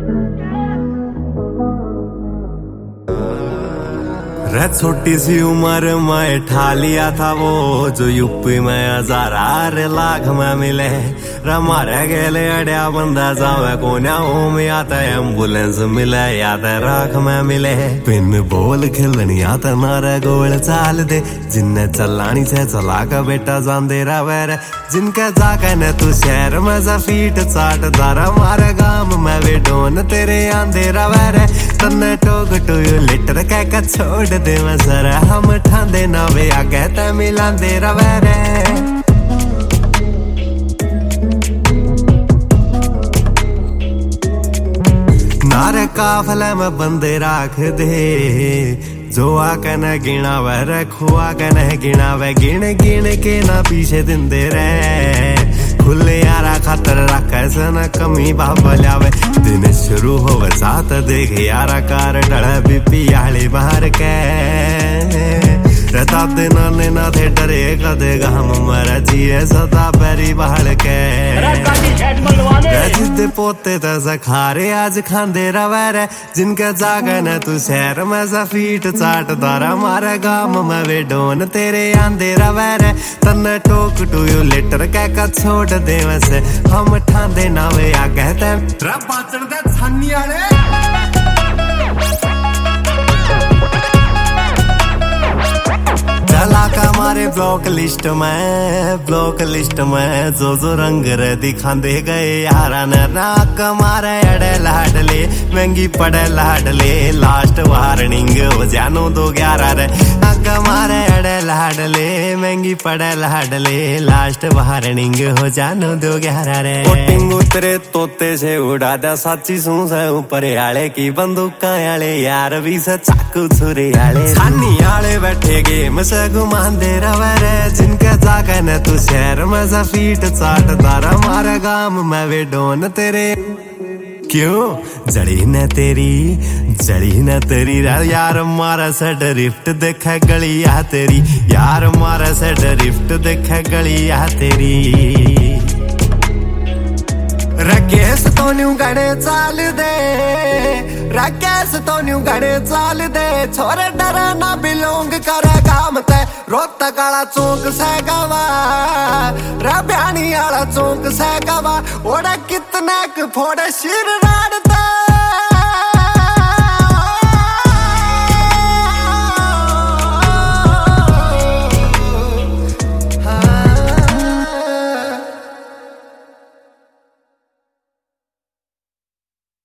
रे छोटी सी उम्र में ठा लिया था वो जो यूपी में 1000 लाख में मिले। मारे गेले अड़िया बंदा जावे कोन्या हो में आता एम्बुलेंस मिले याद राख में मिले। पिन बोल खेलनी आता नारे गोल चाल दे जिन्ने चलानी से चला का बेटा जांदे रवे रे। जिनके जाके न तू शहर में जा फीट चाट दारा मारे गांव में वे डोन तेरे आंदे रवे रे। तन्ने टोक टू लिटर कह छोड़ दे मैं जरा हम ठांदे ना वे आगे ते मिलांदे रवे रे। नारे काफले में बंदे राख दे जो आके न गिना वे रखुआ के न गिना वे गिन गिन के ना पीछे दिंदे रे। खुले यारा खातर रखे से न कमी बाबल्यावे दिन शुरू होवे साथ देख यारा कार डर बीपी आली बाहर के रहता दिन ना थे डरे कदे हम मर जिए सदा पैरी बाहर के। जिद्दे पोते तसा खारे आज खांदे रवे रे। जिनके जागे न तू शहर में जा फीट चाट दारा मारे गांव में वे डोन तेरे आंदे रवे रे। तन्ने टोक टू लिटर कह छोड़ दे वैसे हम ठांदे ना वे आगे ते पाचड़ दे छानी आले। चला का मारे ब्लॉक लिस्ट में जो रंग रे दिखांदे गए यारा ने नाक मारे अड़े लाडले महंगी पड़े लाडले लास्ट वार्निंग हो जानो 211 रे। नाक मारे अड़े लाडले महंगी पड़े लाडले लास्ट वार्निंग हो जानो 211 रे। कोटिंग उतरे तोते से उड़ा दे साची सू से ऊपर आले की बंदूका आले यार भी से चाकू छुरे आले छानी आले बैठे गेम से घुमांदे रवे रे। जिनके जाके न तू शहर में जा फीट चाट दारा मारे गांव में वे डोन तेरे क्यों जड़ी न तेरी यार मारा से ड्रिफ्ट देखे गलिया तेरी यार मारा से ड्रिफ्ट देखे गलिया तेरी। रकेश तो न्यू गड़े चाल दे रकेश तो न्यू गड़े चाल दे छोरे डरा ना बिलोंग करे काम ते रोता काला चौक से गवा रब्यानी आला चौक से गवा ओड़ा कितने फोड़े शिर राड़ दे।